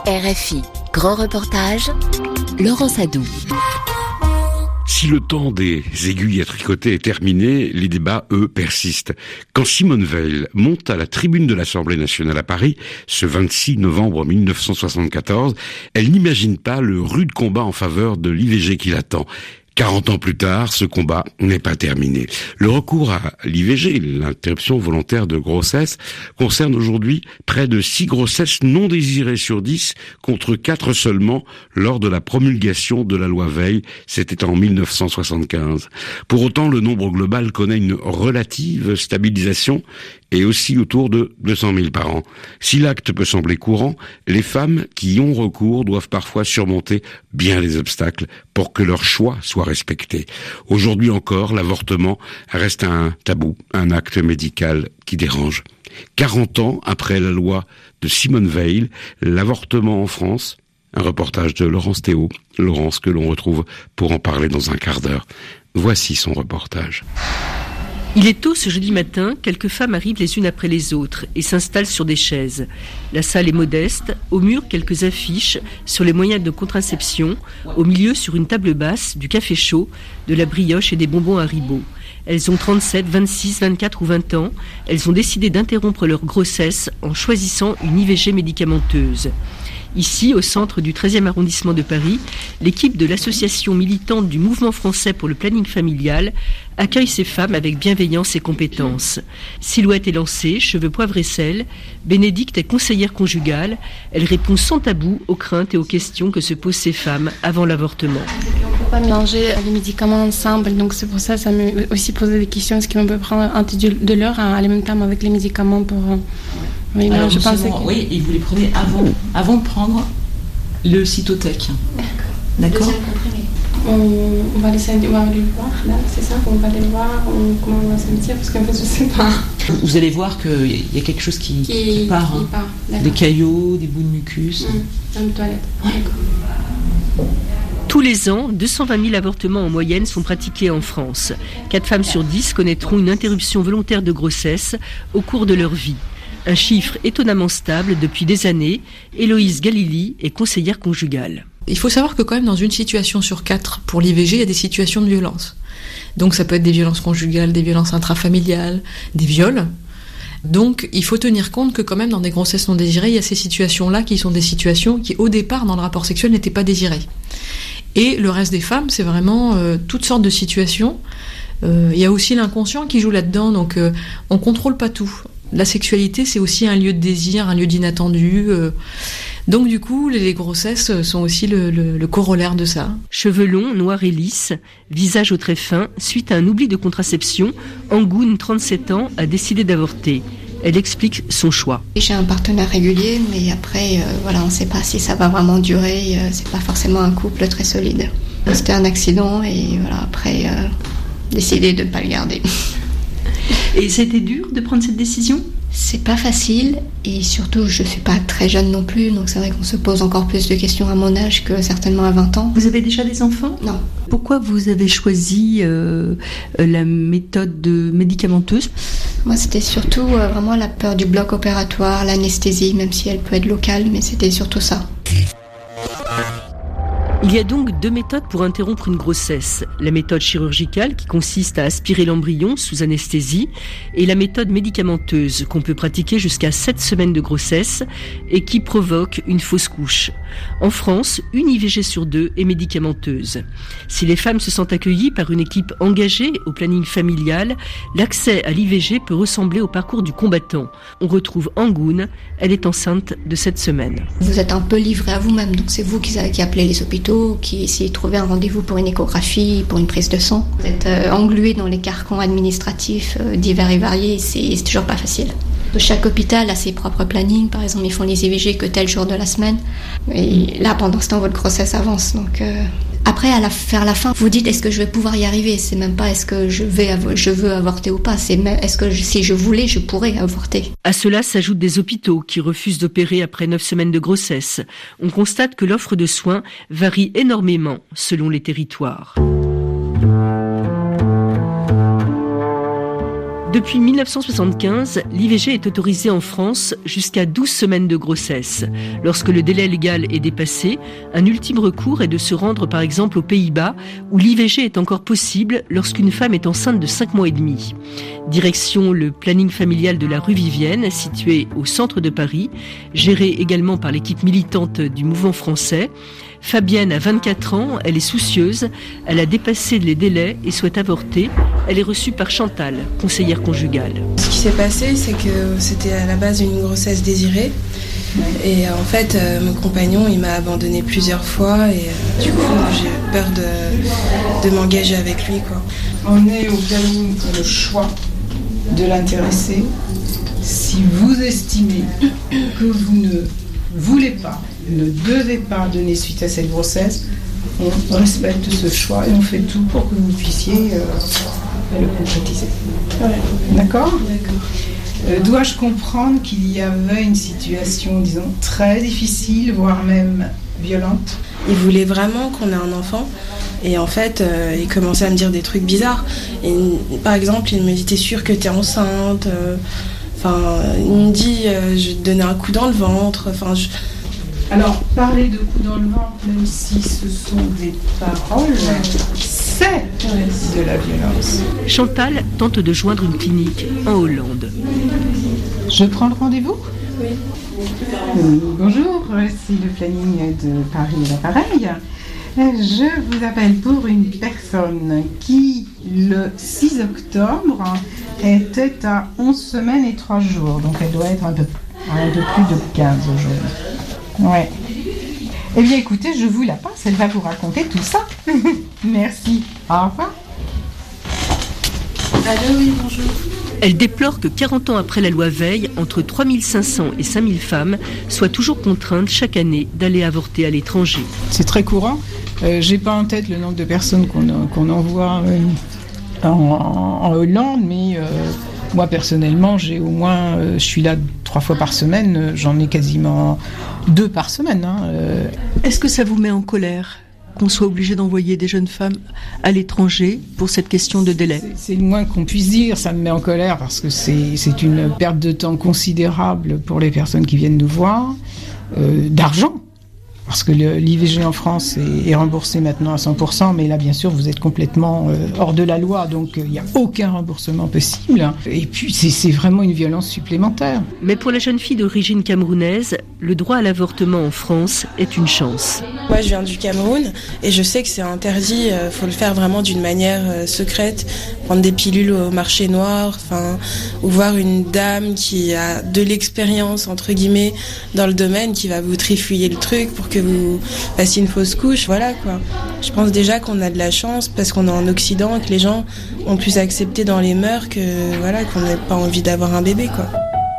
RFI, grand reportage, Laurent Sadou. Si le temps des aiguilles à tricoter est terminé, les débats, eux, persistent. Quand Simone Veil monte à la tribune de l'Assemblée nationale à Paris, ce 26 novembre 1974, elle n'imagine pas le rude combat en faveur de l'IVG qui l'attend. 40 ans plus tard, ce combat n'est pas terminé. Le recours à l'IVG, l'interruption volontaire de grossesse, concerne aujourd'hui près de 6 grossesses non désirées sur 10, contre 4 seulement lors de la promulgation de la loi Veil, c'était en 1975. Pour autant, le nombre global connaît une relative stabilisation et aussi autour de 200 000 par an. Si l'acte peut sembler courant, les femmes qui y ont recours doivent parfois surmonter bien les obstacles pour que leur choix soit respecté. Aujourd'hui encore, l'avortement reste un tabou, un acte médical qui dérange. 40 ans après la loi de Simone Veil, l'avortement en France, un reportage de Laurence Théo. Laurence que l'on retrouve pour en parler dans un quart d'heure. Voici son reportage. Il est tôt ce jeudi matin, quelques femmes arrivent les unes après les autres et s'installent sur des chaises. La salle est modeste, au mur quelques affiches sur les moyens de contraception, au milieu sur une table basse, du café chaud, de la brioche et des bonbons Haribo. Elles ont 37, 26, 24 ou 20 ans. Elles ont décidé d'interrompre leur grossesse en choisissant une IVG médicamenteuse. Ici, au centre du 13e arrondissement de Paris, l'équipe de l'association militante du Mouvement français pour le planning familial accueille ces femmes avec bienveillance et compétence. Silhouette est lancée, cheveux poivre et sel. Bénédicte est conseillère conjugale. Elle répond sans tabou aux craintes et aux questions que se posent ces femmes avant l'avortement. On ne peut pas mélanger les médicaments ensemble, donc c'est pour ça que ça me aussi posé des questions. Est-ce qu'on peut prendre antidouleur à la même temps avec les médicaments pour... Oui, alors, je pensais que... Oui, et vous les prenez avant de prendre le cytotec. D'accord. On va laisser le voir là, c'est ça? On va aller voir comment on va se sentir, parce qu'en fait je sais pas. Vous allez voir qu'il y a quelque chose qui part. Des caillots, des bouts de mucus. Dans les toilettes. Ouais. D'accord. Tous les ans, 220 000 avortements en moyenne sont pratiqués en France. 4 femmes sur 10 connaîtront une interruption volontaire de grossesse au cours de leur vie. Un chiffre étonnamment stable depuis des années. Héloïse Galili est conseillère conjugale. Il faut savoir que quand même dans une situation sur 4 pour l'IVG, il y a des situations de violence. Donc ça peut être des violences conjugales, des violences intrafamiliales, des viols. Donc il faut tenir compte que quand même dans des grossesses non désirées, il y a ces situations-là qui sont des situations qui au départ dans le rapport sexuel n'étaient pas désirées. Et le reste des femmes, c'est vraiment toutes sortes de situations. Il y a aussi l'inconscient qui joue là-dedans, donc on contrôle pas tout. La sexualité, c'est aussi un lieu de désir, un lieu d'inattendu. Donc du coup, les grossesses sont aussi le corollaire de ça. Cheveux longs, noirs et lisses, visage au trait fin, suite à un oubli de contraception, Angoune, 37 ans, a décidé d'avorter. Elle explique son choix. J'ai un partenaire régulier, mais après, on ne sait pas si ça va vraiment durer. C'est pas forcément un couple très solide. C'était un accident et après, décidé de ne pas le garder. Et c'était dur de prendre cette décision ? C'est pas facile et surtout je suis pas très jeune non plus, donc c'est vrai qu'on se pose encore plus de questions à mon âge que certainement à 20 ans. Vous avez déjà des enfants ? Non. Pourquoi vous avez choisi la méthode médicamenteuse ? Moi c'était surtout vraiment la peur du bloc opératoire, l'anesthésie, même si elle peut être locale, mais c'était surtout ça. Il y a donc 2 méthodes pour interrompre une grossesse. La méthode chirurgicale qui consiste à aspirer l'embryon sous anesthésie et la méthode médicamenteuse qu'on peut pratiquer jusqu'à 7 semaines de grossesse et qui provoque une fausse couche. En France, une IVG sur 2 est médicamenteuse. Si les femmes se sentent accueillies par une équipe engagée au planning familial, l'accès à l'IVG peut ressembler au parcours du combattant. On retrouve Angoune, elle est enceinte de 7 semaines. Vous êtes un peu livré à vous-même, donc c'est vous qui appelez les hôpitaux, qui essayez de trouver un rendez-vous pour une échographie, pour une prise de sang. Vous êtes englué dans les carcans administratifs divers et variés, c'est toujours pas facile. Chaque hôpital a ses propres plannings, par exemple ils font les IVG que tel jour de la semaine, et là pendant ce temps votre grossesse avance, donc... Après, vers la fin, vous dites est-ce que je vais pouvoir y arriver ? C'est même pas est-ce que je veux avorter ou pas, c'est même est-ce que si je voulais, je pourrais avorter. À cela s'ajoutent des hôpitaux qui refusent d'opérer après 9 semaines de grossesse. On constate que l'offre de soins varie énormément selon les territoires. Depuis 1975, l'IVG est autorisée en France jusqu'à 12 semaines de grossesse. Lorsque le délai légal est dépassé, un ultime recours est de se rendre par exemple aux Pays-Bas, où l'IVG est encore possible lorsqu'une femme est enceinte de 5 mois et demi. Direction le planning familial de la rue Vivienne, situé au centre de Paris, géré également par l'équipe militante du mouvement français. Fabienne a 24 ans, elle est soucieuse, elle a dépassé les délais et souhaite avorter. Elle est reçue par Chantal, conseillère conjugale. Ce qui s'est passé, c'est que c'était à la base une grossesse désirée. Et en fait, mon compagnon, il m'a abandonnée plusieurs fois et du coup, j'ai peur de m'engager avec lui, quoi. On est au planning pour le choix de l'intéressé. Si vous estimez que vous ne voulez pas, ne devez pas donner suite à cette grossesse, on respecte ce choix et on fait tout pour que vous puissiez le concrétiser. Ouais. D'accord ? D'accord. Dois-je comprendre qu'il y avait une situation, disons, très difficile, voire même violente ? Il voulait vraiment qu'on ait un enfant. Et en fait, il commençait à me dire des trucs bizarres. Et, par exemple, il me dit « T'es sûre que t'es enceinte ?» il me dit « Je vais te donner un coup dans le ventre. » Alors, parler de coup dans le ventre, même si ce sont des paroles, c'est de la violence. Chantal tente de joindre une clinique en Hollande. Je prends le rendez-vous ? Oui. Bonjour, c'est le planning de Paris et l'appareil. Je vous appelle pour une personne qui, le 6 octobre, était à 11 semaines et 3 jours. Donc elle doit être un peu plus de 15 aujourd'hui. Ouais. Eh bien écoutez, je vous la passe, elle va vous raconter tout ça. Merci. Au revoir. Allô, oui, bonjour. Elle déplore que 40 ans après la loi Veil, entre 3500 et 5000 femmes soient toujours contraintes chaque année d'aller avorter à l'étranger. C'est très courant. J'ai pas en tête le nombre de personnes qu'on envoie en Hollande, mais moi personnellement, j'ai au moins, je suis là 3 fois par semaine, j'en ai quasiment 2 par semaine. Est-ce que ça vous met en colère qu'on soit obligé d'envoyer des jeunes femmes à l'étranger pour cette question de délai ? C'est le moins qu'on puisse dire, ça me met en colère parce que c'est une perte de temps considérable pour les personnes qui viennent nous voir, d'argent. Parce que l'IVG en France est remboursé maintenant à 100%, mais là, bien sûr, vous êtes complètement hors de la loi, donc il n'y a aucun remboursement possible. Et puis, c'est vraiment une violence supplémentaire. Mais pour la jeune fille d'origine camerounaise, le droit à l'avortement en France est une chance. Moi, je viens du Cameroun et je sais que c'est interdit. Il faut le faire vraiment d'une manière secrète. Prendre des pilules au marché noir, ou voir une dame qui a de l'expérience, entre guillemets, dans le domaine, qui va vous trifouiller le truc pour que vous fassiez une fausse couche. Voilà, quoi. Je pense déjà qu'on a de la chance parce qu'on est en Occident et que les gens ont plus accepté dans les mœurs que, voilà, qu'on n'ait pas envie d'avoir un bébé, quoi.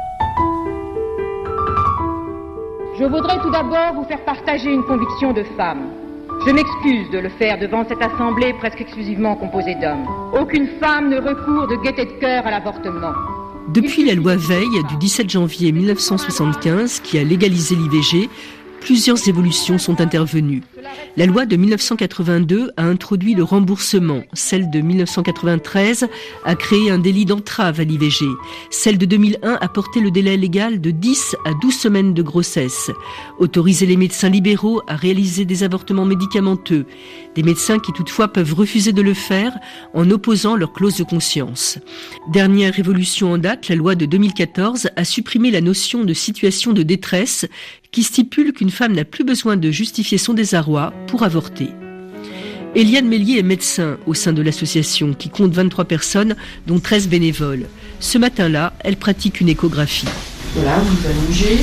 Je voudrais tout d'abord vous faire partager une conviction de femme. Je m'excuse de le faire devant cette assemblée presque exclusivement composée d'hommes. Aucune femme ne recourt de gaieté de cœur à l'avortement. Depuis la loi Veil du 17 janvier 1975 qui a légalisé l'IVG, plusieurs évolutions sont intervenues. La loi de 1982 a introduit le remboursement. Celle de 1993 a créé un délit d'entrave à l'IVG. Celle de 2001 a porté le délai légal de 10 à 12 semaines de grossesse. Autoriser les médecins libéraux à réaliser des avortements médicamenteux. Des médecins qui toutefois peuvent refuser de le faire en opposant leur clause de conscience. Dernière évolution en date, la loi de 2014 a supprimé la notion de situation de détresse qui stipule qu'une femme n'a plus besoin de justifier son désarroi pour avorter. Eliane Mélier est médecin au sein de l'association qui compte 23 personnes, dont 13 bénévoles. Ce matin-là, elle pratique une échographie. Voilà, vous allongez.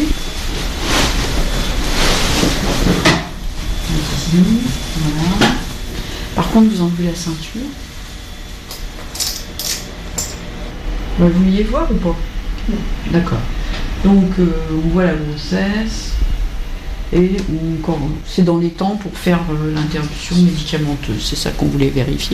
Voilà. Par contre, vous enlevez la ceinture. Vous vouliez voir ou pas ? Non. D'accord. Donc, on voit la grossesse. Et c'est dans les temps pour faire l'interruption médicamenteuse. C'est ça qu'on voulait vérifier.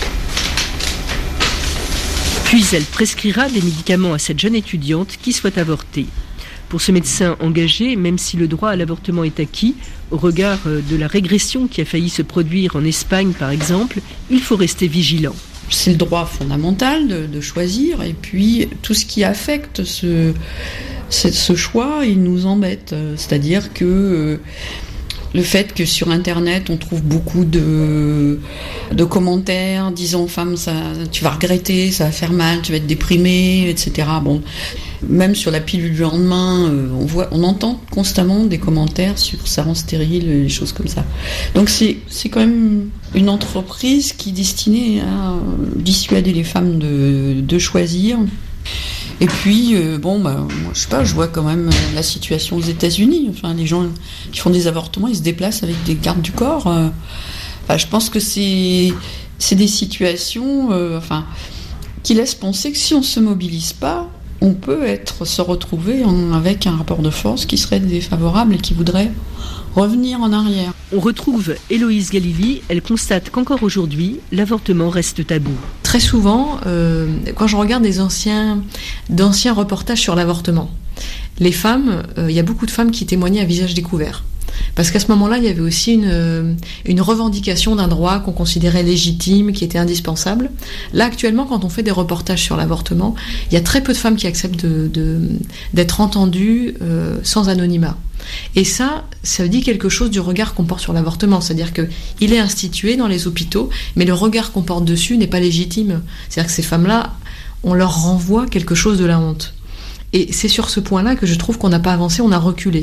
Puis elle prescrira des médicaments à cette jeune étudiante qui souhaite avorter. Pour ce médecin engagé, même si le droit à l'avortement est acquis, au regard de la régression qui a failli se produire en Espagne par exemple, il faut rester vigilant. c'est le droit fondamental de choisir, et puis tout ce qui affecte ce choix, il nous embête. C'est-à-dire que le fait que sur Internet, on trouve beaucoup de commentaires disant « Femme, tu vas regretter, ça va faire mal, tu vas être déprimée, etc. » Bon, même sur la pilule du lendemain, on entend constamment des commentaires sur « ça rend stérile », les choses comme ça. Donc c'est quand même une entreprise qui est destinée à dissuader les femmes de choisir. Et puis, moi, je sais pas, je vois quand même la situation aux États-Unis. Enfin, les gens qui font des avortements, ils se déplacent avec des gardes du corps. Je pense que c'est des situations qui laissent penser que si on se mobilise pas, on peut se retrouver avec un rapport de force qui serait défavorable et qui voudrait revenir en arrière. On retrouve Héloïse Galili, elle constate qu'encore aujourd'hui, l'avortement reste tabou. Très souvent, quand je regarde d'anciens reportages sur l'avortement, les femmes, il y a beaucoup de femmes qui témoignaient à visage découvert. Parce qu'à ce moment-là, il y avait aussi une revendication d'un droit qu'on considérait légitime, qui était indispensable. Là, actuellement, quand on fait des reportages sur l'avortement, il y a très peu de femmes qui acceptent d'être entendues sans anonymat. Et ça dit quelque chose du regard qu'on porte sur l'avortement. C'est-à-dire qu'il est institué dans les hôpitaux, mais le regard qu'on porte dessus n'est pas légitime. C'est-à-dire que ces femmes-là, on leur renvoie quelque chose de la honte. Et c'est sur ce point-là que je trouve qu'on n'a pas avancé, on a reculé.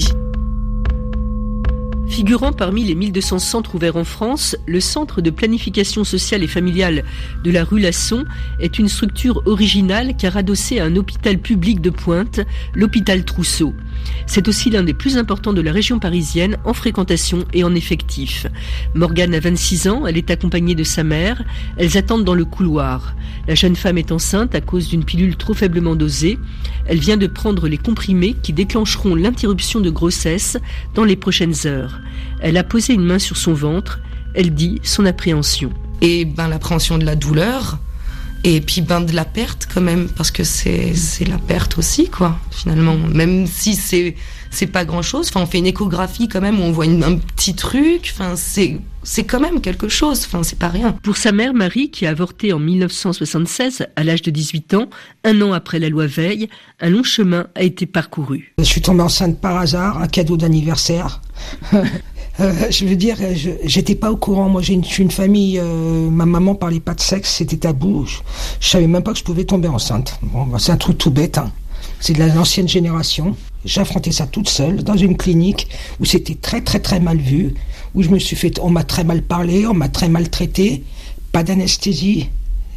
Figurant parmi les 1200 centres ouverts en France, le Centre de planification sociale et familiale de la rue Lasson est une structure originale car adossée à un hôpital public de pointe, l'hôpital Trousseau. C'est aussi l'un des plus importants de la région parisienne en fréquentation et en effectif. Morgane a 26 ans, elle est accompagnée de sa mère. Elles attendent dans le couloir. La jeune femme est enceinte à cause d'une pilule trop faiblement dosée. Elle vient de prendre les comprimés qui déclencheront l'interruption de grossesse dans les prochaines heures. Elle a posé une main sur son ventre. Elle dit son appréhension. Et l'appréhension de la douleur. Et puis de la perte quand même, parce que c'est la perte aussi, quoi, finalement. Même si c'est pas grand-chose, on fait une échographie quand même où on voit un petit truc, c'est quand même quelque chose, c'est pas rien. Pour sa mère Marie, qui a avorté en 1976, à l'âge de 18 ans, un an après la loi Veil, un long chemin a été parcouru. Je suis tombée enceinte par hasard, un cadeau d'anniversaire. Je veux dire, j'étais pas au courant. Moi, je suis une famille. Ma maman parlait pas de sexe, c'était tabou. Je savais même pas que je pouvais tomber enceinte. Bon, c'est un truc tout bête. C'est de l'ancienne génération. J'affrontais ça toute seule dans une clinique où c'était très très très mal vu, où on m'a très mal parlé, on m'a très mal traité, pas d'anesthésie,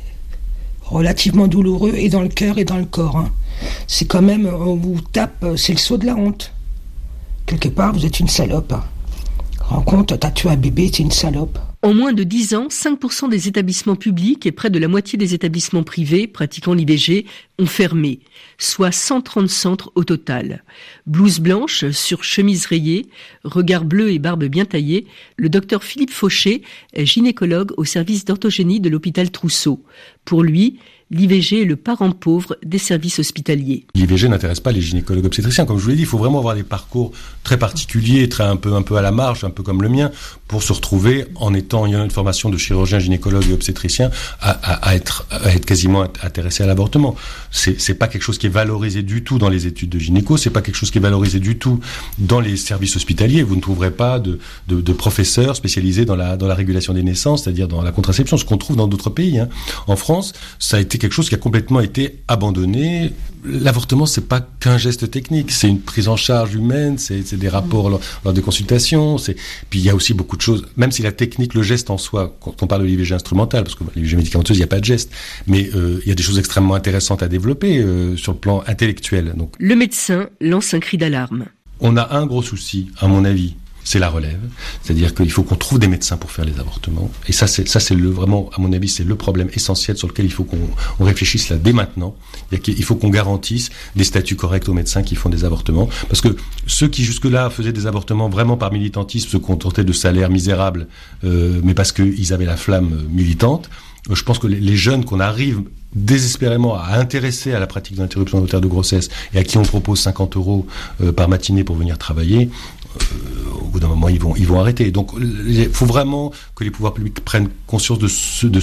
relativement douloureux et dans le cœur et dans le corps. C'est quand même, on vous tape, c'est le sceau de la honte. Quelque part, vous êtes une salope. Rends compte, t'as tué un bébé, t'es une salope. En moins de 10 ans, 5% des établissements publics et près de la moitié des établissements privés pratiquant l'IVG ont fermé, soit 130 centres au total. Blouse blanche sur chemise rayée, regard bleu et barbe bien taillée, le docteur Philippe Fauché est gynécologue au service d'orthogénie de l'hôpital Trousseau. Pour lui, l'IVG est le parent pauvre des services hospitaliers. L'IVG n'intéresse pas les gynécologues obstétriciens. Comme je vous l'ai dit, il faut vraiment avoir des parcours très particuliers, un peu à la marge, un peu comme le mien, pour se retrouver en ayant une formation de chirurgien, gynécologue et obstétricien à être quasiment intéressé à l'avortement. C'est pas quelque chose qui est valorisé du tout dans les études de gynéco, c'est pas quelque chose qui est valorisé du tout dans les services hospitaliers. Vous ne trouverez pas de professeurs spécialisés dans la régulation des naissances, c'est-à-dire dans la contraception, ce qu'on trouve dans d'autres pays. En France, ça a été quelque chose qui a complètement été abandonné. L'avortement, c'est pas qu'un geste technique, c'est une prise en charge humaine, c'est des rapports lors des consultations, puis il y a aussi beaucoup de choses, même si la technique, le geste en soi, quand on parle de l'IVG instrumentale, parce que l'IVG médicamenteuse, il n'y a pas de geste, mais il y a des choses extrêmement intéressantes à développer sur le plan intellectuel. Donc, le médecin lance un cri d'alarme. On a un gros souci, à mon avis, c'est la relève. C'est-à-dire qu'il faut qu'on trouve des médecins pour faire les avortements. Et ça, c'est vraiment, à mon avis, c'est le problème essentiel sur lequel il faut qu'on réfléchisse là dès maintenant. Il faut qu'on garantisse des statuts corrects aux médecins qui font des avortements. Parce que ceux qui jusque-là faisaient des avortements vraiment par militantisme, se contentaient de salaires misérables, mais parce qu'ils avaient la flamme militante, je pense que les jeunes qu'on arrive désespérément à intéresser à la pratique de l'interruption volontaire de grossesse et à qui on propose 50 € par matinée pour venir travailler, au bout d'un moment, ils vont arrêter. Donc, il faut vraiment que les pouvoirs publics prennent conscience de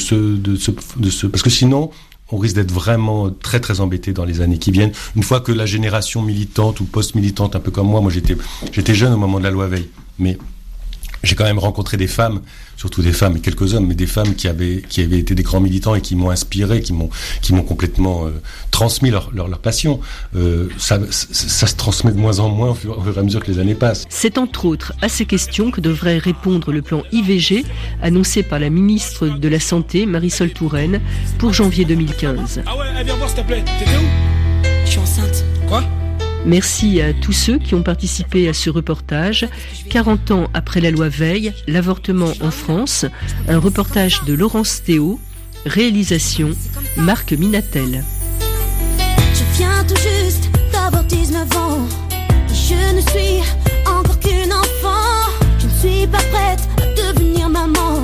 ce, parce que sinon, on risque d'être vraiment très très embêté dans les années qui viennent. Une fois que la génération militante ou post-militante, un peu comme moi j'étais jeune au moment de la loi Veil, mais j'ai quand même rencontré des femmes, surtout des femmes et quelques hommes, mais des femmes qui avaient été des grands militants et qui m'ont inspiré, qui m'ont complètement transmis leur passion. Ça se transmet de moins en moins au fur et à mesure que les années passent. C'est entre autres à ces questions que devrait répondre le plan IVG annoncé par la ministre de la Santé, Marisol Touraine, pour janvier 2015. Ah ouais, viens voir s'il te plaît. T'étais où? Je suis enceinte. Quoi? Merci à tous ceux qui ont participé à ce reportage. 40 ans après la loi Veil, l'avortement en France, un reportage de Laurence Théo, réalisation Marc Minatel. Je viens tout juste d'avoir 19 ans, je ne suis encore qu'une enfant, je ne suis pas prête à devenir maman.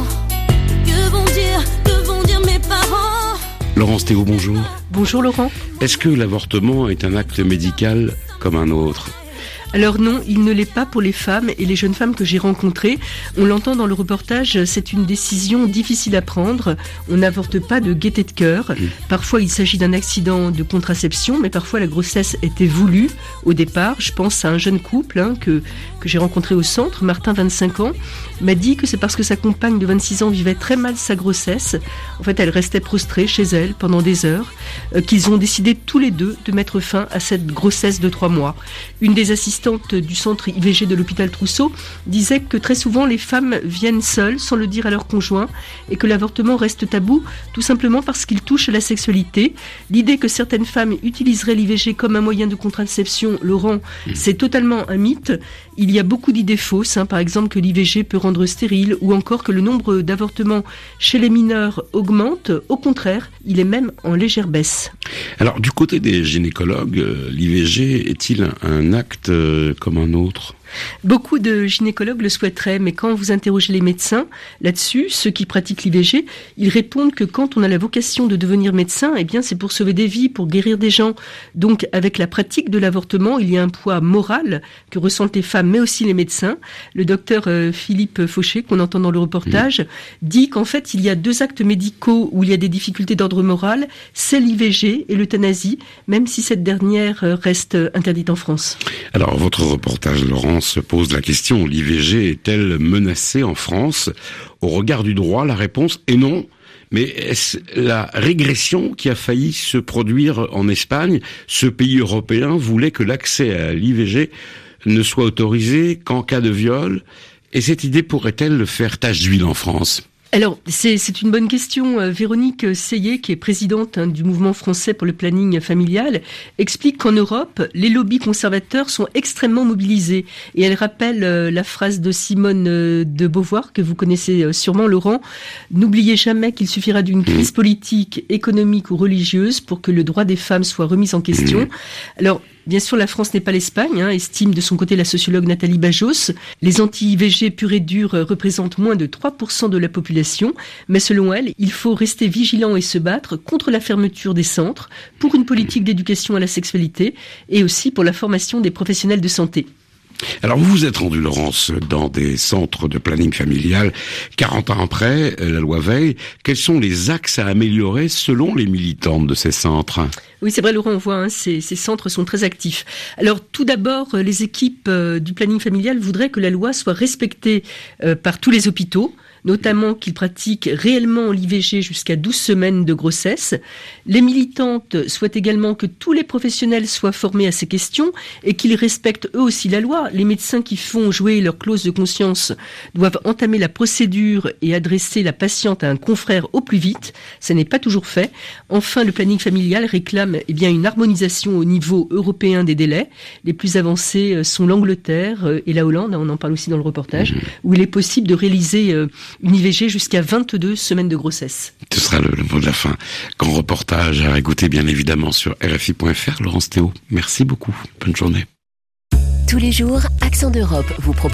Que vont dire mes parents? Laurence Théo, bonjour. Bonjour Laurent. Est-ce que l'avortement est un acte médical comme un autre? Alors non, il ne l'est pas pour les femmes et les jeunes femmes que j'ai rencontrées. On l'entend dans le reportage, c'est une décision difficile à prendre. On n'avorte pas de gaieté de cœur. Parfois, il s'agit d'un accident de contraception, mais parfois la grossesse était voulue au départ. Je pense à un jeune couple que j'ai rencontré au centre. Martin, 25 ans, m'a dit que c'est parce que sa compagne de 26 ans vivait très mal sa grossesse. En fait, elle restait prostrée chez elle pendant des heures, qu'ils ont décidé tous les deux de mettre fin à cette grossesse de 3 mois. Une des assistantes du centre IVG de l'hôpital Trousseau disait que très souvent les femmes viennent seules sans le dire à leur conjoint et que l'avortement reste tabou tout simplement parce qu'il touche à la sexualité. L'idée que certaines femmes utiliseraient l'IVG comme un moyen de contraception, Laurent, c'est totalement un mythe. Il y a beaucoup d'idées fausses, par exemple que l'IVG peut rendre stérile ou encore que le nombre d'avortements chez les mineurs augmente. Au contraire, il est même en légère baisse. Alors, du côté des gynécologues, l'IVG est-il un acte comme un autre ? Beaucoup de gynécologues le souhaiteraient, mais quand vous interrogez les médecins là-dessus, ceux qui pratiquent l'IVG, ils répondent que quand on a la vocation de devenir médecin, eh bien c'est pour sauver des vies, pour guérir des gens. Donc avec la pratique de l'avortement, il y a un poids moral que ressentent les femmes, mais aussi les médecins. Le docteur Philippe Fauché, qu'on entend dans le reportage, dit qu'en fait il y a 2 actes médicaux où il y a des difficultés d'ordre moral, c'est l'IVG et l'euthanasie, même si cette dernière reste interdite en France. Alors votre reportage, Laurent, se pose la question, l'IVG est-elle menacée en France? Au regard du droit, la réponse est non. Mais est-ce la régression qui a failli se produire en Espagne? Ce pays européen voulait que l'accès à l'IVG ne soit autorisé qu'en cas de viol. Et cette idée pourrait-elle faire tache d'huile en France? Alors, c'est une bonne question. Véronique Seyé, qui est présidente du mouvement français pour le planning familial, explique qu'en Europe, les lobbies conservateurs sont extrêmement mobilisés. Et elle rappelle la phrase de Simone de Beauvoir, que vous connaissez sûrement, Laurent. « N'oubliez jamais qu'il suffira d'une crise politique, économique ou religieuse pour que le droit des femmes soit remis en question. » Alors, bien sûr, la France n'est pas l'Espagne, estime de son côté la sociologue Nathalie Bajos. Les anti-IVG purs et durs représentent moins de 3% de la population, mais selon elle, il faut rester vigilant et se battre contre la fermeture des centres, pour une politique d'éducation à la sexualité et aussi pour la formation des professionnels de santé. Alors vous vous êtes rendu, Laurence, dans des centres de planning familial 40 ans après la loi Veil. Quels sont les axes à améliorer selon les militantes de ces centres ? Oui, c'est vrai, Laurent, on voit, ces centres sont très actifs. Alors, tout d'abord, les équipes du planning familial voudraient que la loi soit respectée par tous les hôpitaux, notamment qu'ils pratiquent réellement l'IVG jusqu'à 12 semaines de grossesse. Les militantes souhaitent également que tous les professionnels soient formés à ces questions et qu'ils respectent eux aussi la loi. Les médecins qui font jouer leur clause de conscience doivent entamer la procédure et adresser la patiente à un confrère au plus vite. Ça n'est pas toujours fait. Enfin, le planning familial réclame une harmonisation au niveau européen des délais. Les plus avancés sont l'Angleterre et la Hollande, on en parle aussi dans le reportage, où il est possible de réaliser une IVG jusqu'à 22 semaines de grossesse. Ce sera le mot de la fin. Grand reportage à écouter bien évidemment sur RFI.fr. Laurence Théo, merci beaucoup. Bonne journée. Tous les jours, Accent d'Europe vous propose